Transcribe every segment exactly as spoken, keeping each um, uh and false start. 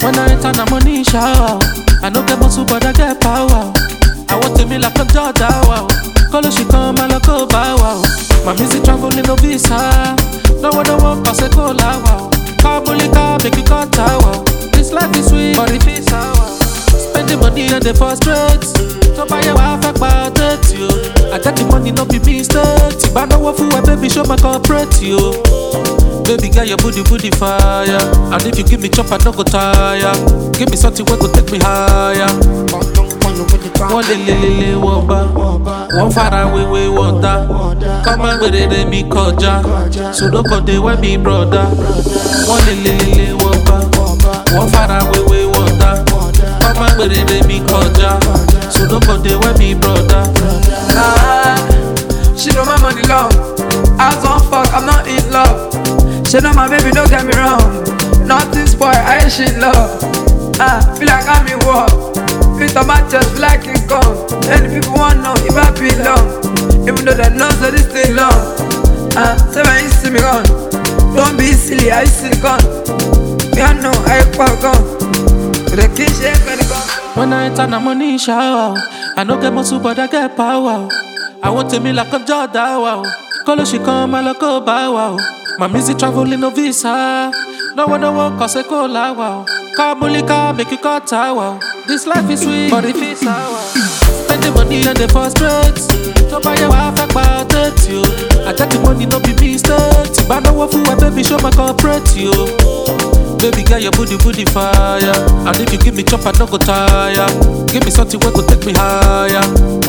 When I enter the money shower, I no get muscle but I get power. I want to me like a Jordan, wow. Call she come and look over, wow. My music traveling no visa. No one no one cause I go la, wow. Kabulika make you cut wow. This life is sweet, but it feels sour. Spending money on the first rates. So buy your wife about it, you. I got the money, no be mistake. But no one fool, baby, show my corporate, you. Baby girl, your booty, booty fire. And if you give me chop, I don't go tire. Give me something wey go take me higher. One lelelele woba, one far away we wonder. Come on with it, me koja. So don't go there with me brother. One lelelele woba, one far away we wonder. Come on with it, me koja. So don't go there with me brother. Ah, she know my money long. I don't fuck, I'm not in love. She know my baby, don't get me wrong. Nothing spoil, I ain't shit love. Ah, feel like I'm in war. Fit on my chest, feel like it gone. Any people wanna know if I belong. Even though they know that it's still long. Ah, say when you see me gone, don't be silly, I see the gun. Me I know I quite gone. But the kid shake when it gone. When I enter the money shower, I no get muscle but I get power. I want to me like a Jordan, wow. Call she come and look over, wow. My music traveling no visa. No one no one cause I go la, wow. Kabulika make you cut wow. This life is sweet, but it feels sour. Spend the money on the first rates. So buy your wife about it, you. I got the money, no be mistake. But no one fool, baby, show my corporate, you. Baby girl, your booty, booty fire. And if you give me chop, I don't go tire. Give me something wey go take me higher.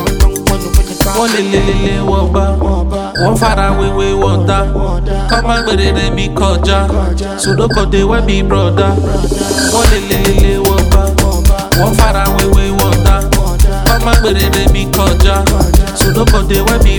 One lelelele woba, one far away we wonder. Come on with it, me koja. So don't go there with me brother. One lelelele woba, one far away we wonder. Come on with it, me koja. So don't go there with me